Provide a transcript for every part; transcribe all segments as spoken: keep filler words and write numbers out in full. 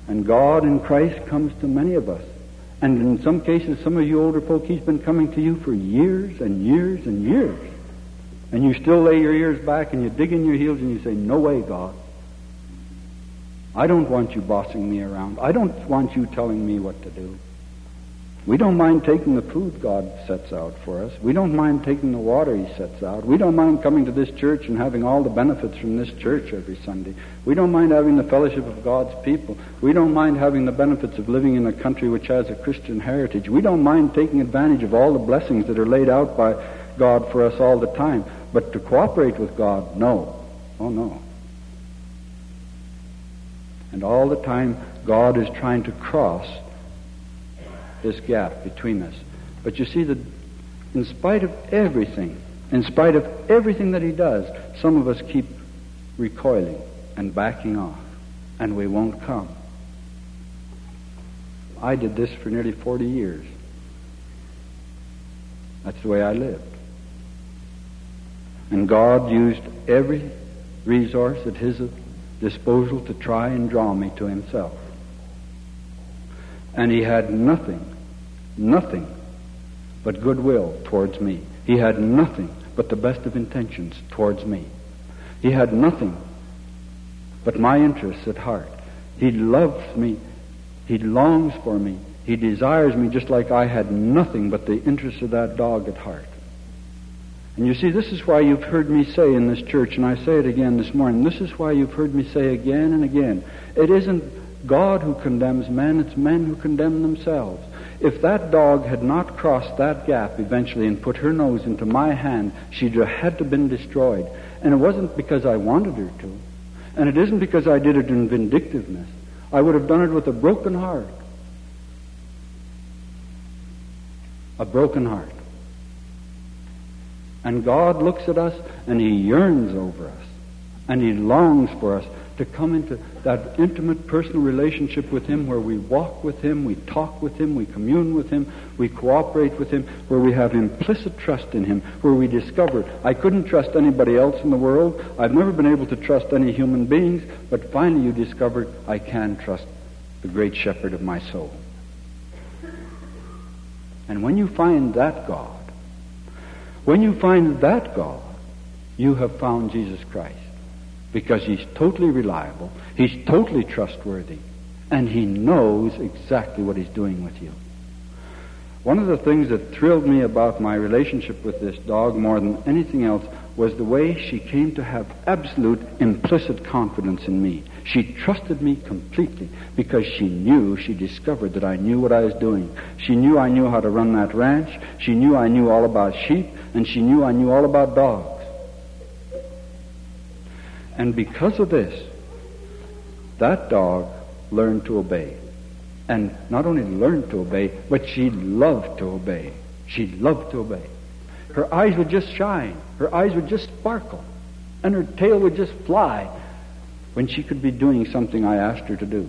And God in Christ comes to many of us. And in some cases, some of you older folk, He's been coming to you for years and years and years. And you still lay your ears back and you dig in your heels and you say, no way, God. I don't want you bossing me around. I don't want you telling me what to do. We don't mind taking the food God sets out for us. We don't mind taking the water He sets out. We don't mind coming to this church and having all the benefits from this church every Sunday. We don't mind having the fellowship of God's people. We don't mind having the benefits of living in a country which has a Christian heritage. We don't mind taking advantage of all the blessings that are laid out by God for us all the time. But to cooperate with God, no. Oh, no. And all the time, God is trying to cross this gap between us. But you see that in spite of everything, in spite of everything that He does, some of us keep recoiling and backing off, and we won't come. I did this for nearly forty years. That's the way I lived. And God used every resource at His disposal to try and draw me to Himself. And He had nothing Nothing but goodwill towards me. He had nothing but the best of intentions towards me. He had nothing but my interests at heart. He loves me. He longs for me. He desires me just like I had nothing but the interests of that dog at heart. And you see, this is why you've heard me say in this church, and I say it again this morning, this is why you've heard me say again and again, it isn't God who condemns men, it's men who condemn themselves. If that dog had not crossed that gap eventually and put her nose into my hand, she'd have had to been destroyed. And it wasn't because I wanted her to. And it isn't because I did it in vindictiveness. I would have done it with a broken heart. A broken heart. And God looks at us and He yearns over us. And He longs for us to come into that intimate personal relationship with Him where we walk with Him, we talk with Him, we commune with Him, we cooperate with Him, where we have implicit trust in Him, where we discover, I couldn't trust anybody else in the world, I've never been able to trust any human beings, but finally you discovered I can trust the great shepherd of my soul. And when you find that God, when you find that God, you have found Jesus Christ. Because He's totally reliable, He's totally trustworthy, and He knows exactly what He's doing with you. One of the things that thrilled me about my relationship with this dog more than anything else was the way she came to have absolute implicit confidence in me. She trusted me completely because she knew, she discovered that I knew what I was doing. She knew I knew how to run that ranch. She knew I knew all about sheep, and she knew I knew all about dogs. And because of this, that dog learned to obey. And not only learned to obey, but she loved to obey. She loved to obey. Her eyes would just shine. Her eyes would just sparkle. And her tail would just fly when she could be doing something I asked her to do.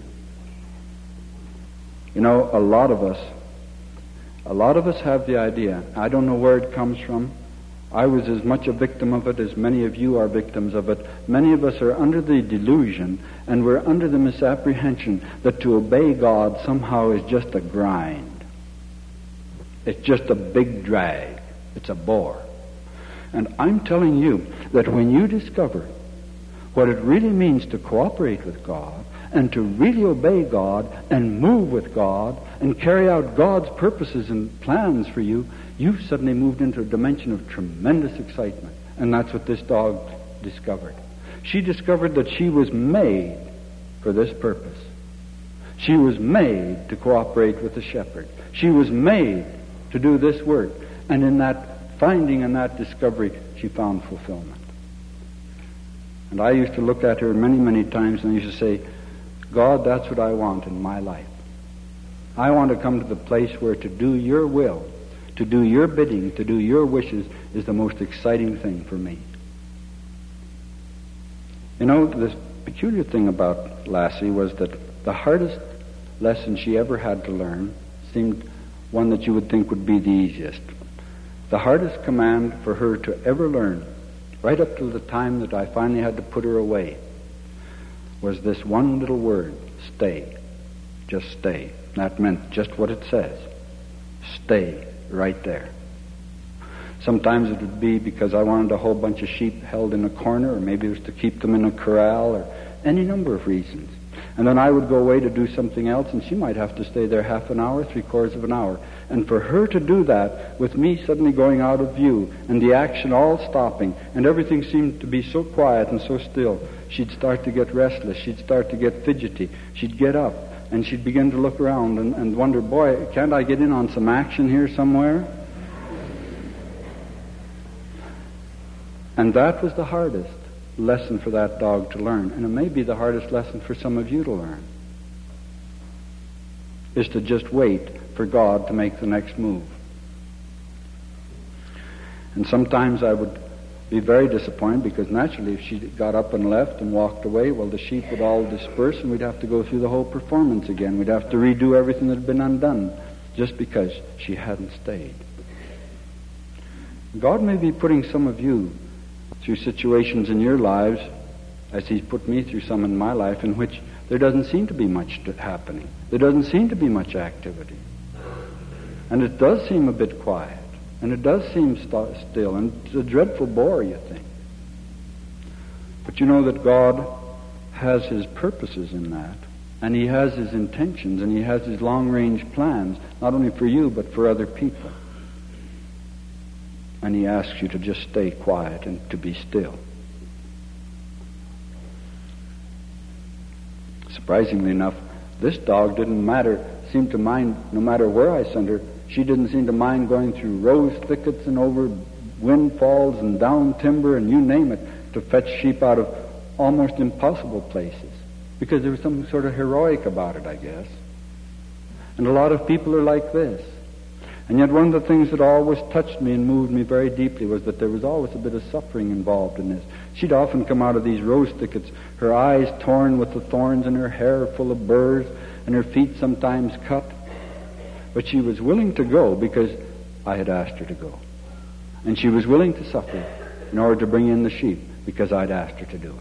You know, a lot of us, a lot of us have the idea, I don't know where it comes from, I was as much a victim of it as many of you are victims of it. Many of us are under the delusion and we're under the misapprehension that to obey God somehow is just a grind. It's just a big drag. It's a bore. And I'm telling you that when you discover what it really means to cooperate with God and to really obey God and move with God and carry out God's purposes and plans for you, you've suddenly moved into a dimension of tremendous excitement. And that's what this dog discovered. She discovered that she was made for this purpose. She was made to cooperate with the shepherd. She was made to do this work. And in that finding and that discovery, she found fulfillment. And I used to look at her many, many times and I used to say, God, that's what I want in my life. I want to come to the place where to do your will, to do your bidding, to do your wishes is the most exciting thing for me. You know, this peculiar thing about Lassie was that the hardest lesson she ever had to learn seemed one that you would think would be the easiest. The hardest command for her to ever learn, right up to the time that I finally had to put her away, was this one little word, stay. Just stay. That meant just what it says. Stay right there. Sometimes it would be because I wanted a whole bunch of sheep held in a corner, or maybe it was to keep them in a corral, or any number of reasons. And then I would go away to do something else, and she might have to stay there half an hour, three quarters of an hour. And for her to do that, with me suddenly going out of view, and the action all stopping, and everything seemed to be so quiet and so still, she'd start to get restless, she'd start to get fidgety, she'd get up, and she'd begin to look around and, and wonder, boy, can't I get in on some action here somewhere? And that was the hardest lesson for that dog to learn. And it may be the hardest lesson for some of you to learn. Is to just wait for God to make the next move. And sometimes I would be very disappointed because naturally if she got up and left and walked away, well, the sheep would all disperse and we'd have to go through the whole performance again. We'd have to redo everything that had been undone just because she hadn't stayed. God may be putting some of you through situations in your lives, as He's put me through some in my life, in which there doesn't seem to be much happening. There doesn't seem to be much activity. And it does seem a bit quiet. And it does seem st- still. And it's a dreadful bore, you think. But you know that God has His purposes in that. And He has His intentions. And He has His long-range plans, not only for you, but for other people. And He asks you to just stay quiet and to be still. Surprisingly enough, this dog didn't matter, seem to mind, no matter where I sent her, she didn't seem to mind going through rose thickets and over windfalls and down timber and you name it to fetch sheep out of almost impossible places. Because there was something sort of heroic about it, I guess. And a lot of people are like this. And yet one of the things that always touched me and moved me very deeply was that there was always a bit of suffering involved in this. She'd often come out of these rose thickets, her eyes torn with the thorns and her hair full of burrs and her feet sometimes cut. But she was willing to go because I had asked her to go. And she was willing to suffer in order to bring in the sheep because I'd asked her to do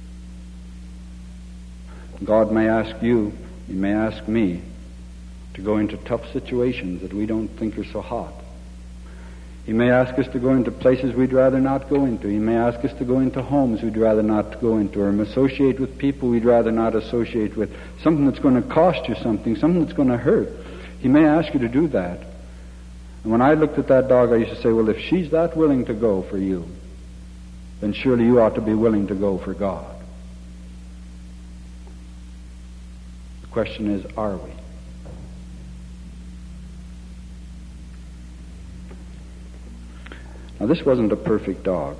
it. God may ask you, He may ask me, to go into tough situations that we don't think are so hot. He may ask us to go into places we'd rather not go into. He may ask us to go into homes we'd rather not go into, or associate with people we'd rather not associate with, something that's going to cost you something, something that's going to hurt. He may ask you to do that. And when I looked at that dog, I used to say, well, if she's that willing to go for you, then surely you ought to be willing to go for God. The question is, are we? Now, this wasn't a perfect dog.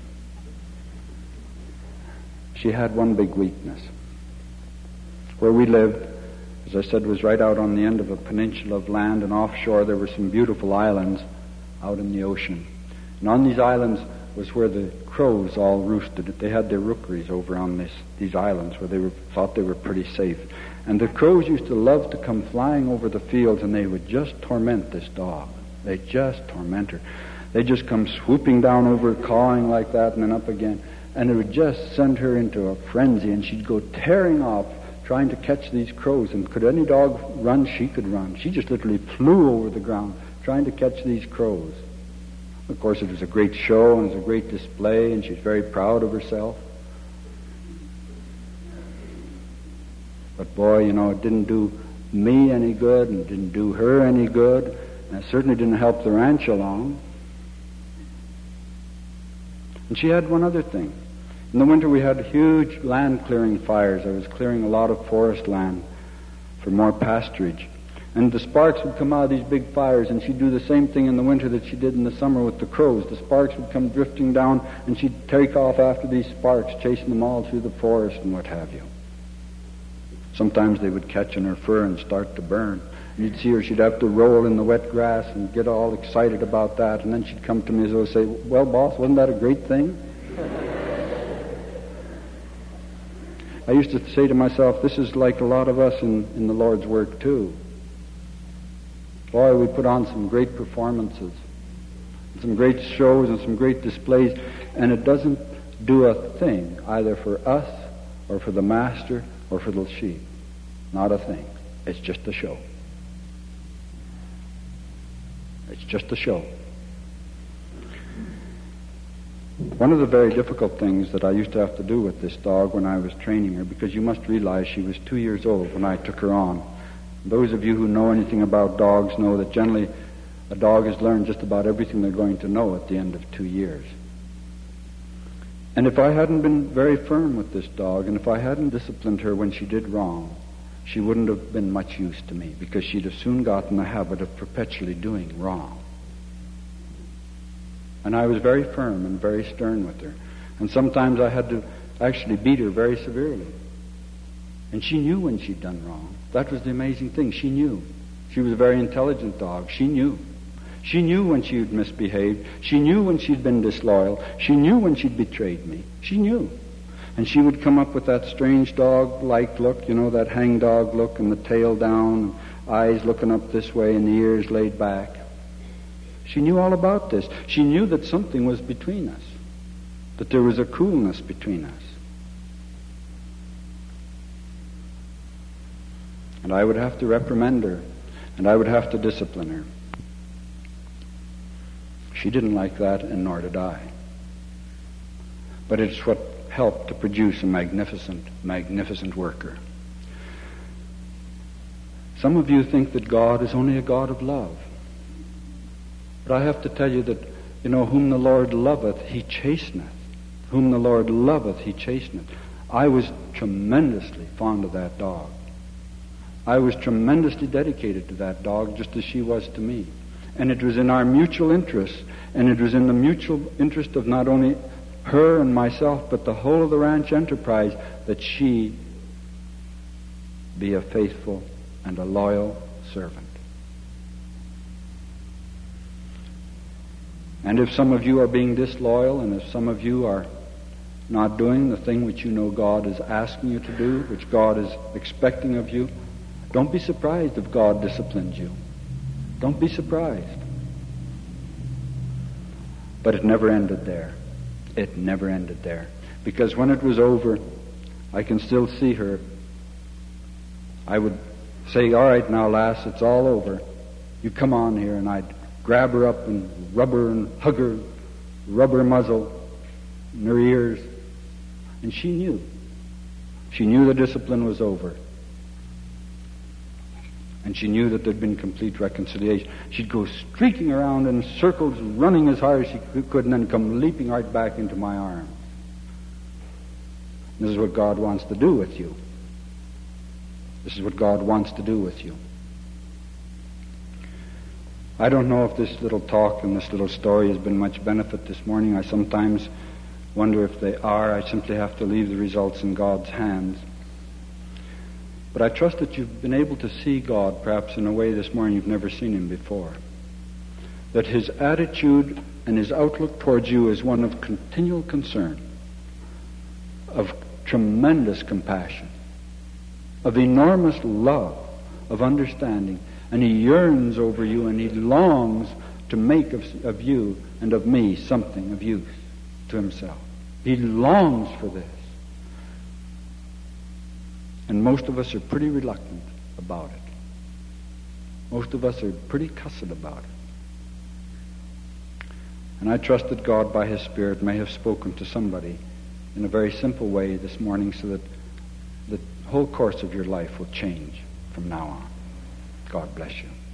She had one big weakness. Where we lived, as I said, was right out on the end of a peninsula of land, and offshore there were some beautiful islands out in the ocean. And on these islands was where the crows all roosted. They had their rookeries over on this, these islands where they were, thought they were pretty safe. And the crows used to love to come flying over the fields, and they would just torment this dog. They'd just torment her. They'd just come swooping down over her, cawing like that, and then up again. And it would just send her into a frenzy, and she'd go tearing off, trying to catch these crows. And could any dog run? She could run. She just literally flew over the ground, trying to catch these crows. Of course, it was a great show, and it was a great display, and she's very proud of herself. But boy, you know, it didn't do me any good, and it didn't do her any good, and it certainly didn't help the ranch along. And she had one other thing. In the winter we had huge land clearing fires. I was clearing a lot of forest land for more pasturage. And the sparks would come out of these big fires, and she'd do the same thing in the winter that she did in the summer with the crows. The sparks would come drifting down, and she'd take off after these sparks, chasing them all through the forest and what have you. Sometimes they would catch in her fur and start to burn. And you'd see her, she'd have to roll in the wet grass and get all excited about that. And then she'd come to me and say, well, boss, wasn't that a great thing? I used to say to myself, this is like a lot of us in, in the Lord's work too. Boy, we put on some great performances, some great shows and some great displays, and it doesn't do a thing, either for us or for the master or for the sheep. Not a thing. It's just a show. It's just a show. One of the very difficult things that I used to have to do with this dog when I was training her, because you must realize she was two years old when I took her on. Those of you who know anything about dogs know that generally a dog has learned just about everything they're going to know at the end of two years. And if I hadn't been very firm with this dog, and if I hadn't disciplined her when she did wrong, she wouldn't have been much use to me, because she'd have soon gotten the habit of perpetually doing wrong. And I was very firm and very stern with her. And sometimes I had to actually beat her very severely. And she knew when she'd done wrong. That was the amazing thing. She knew. She was a very intelligent dog. She knew. She knew when she had misbehaved. She knew when she'd been disloyal. She knew when she'd betrayed me. She knew. And she would come up with that strange dog-like look, you know, that hangdog look, and the tail down, eyes looking up this way and the ears laid back. She knew all about this. She knew that something was between us, that there was a coolness between us. And I would have to reprimand her, and I would have to discipline her. She didn't like that, and nor did I. But it's what helped to produce a magnificent, magnificent worker. Some of you think that God is only a God of love. But I have to tell you that, you know, whom the Lord loveth, he chasteneth. Whom the Lord loveth, he chasteneth. I was tremendously fond of that dog. I was tremendously dedicated to that dog, just as she was to me. And it was in our mutual interest, and it was in the mutual interest of not only her and myself, but the whole of the ranch enterprise, that she be a faithful and a loyal servant. And if some of you are being disloyal, and if some of you are not doing the thing which you know God is asking you to do, which God is expecting of you, don't be surprised if God disciplines you. Don't be surprised. But it never ended there. It never ended there. Because when it was over, I can still see her. I would say, all right now, lass, it's all over. You come on here, and I'd grab her up and rub her and hug her, rub her muzzle in her ears. And she knew. She knew the discipline was over. And she knew that there'd been complete reconciliation. She'd go streaking around in circles, running as hard as she could, and then come leaping right back into my arms. This is what God wants to do with you. This is what God wants to do with you. I don't know if this little talk and this little story has been much benefit this morning. I sometimes wonder if they are. I simply have to leave the results in God's hands. But I trust that you've been able to see God perhaps in a way this morning you've never seen him before. That his attitude and his outlook towards you is one of continual concern, of tremendous compassion, of enormous love, of understanding. And he yearns over you, and he longs to make of, of you and of me something of use to himself. He longs for this. And most of us are pretty reluctant about it. Most of us are pretty cussed about it. And I trust that God, by his Spirit, may have spoken to somebody in a very simple way this morning, so that the whole course of your life will change from now on. God bless you.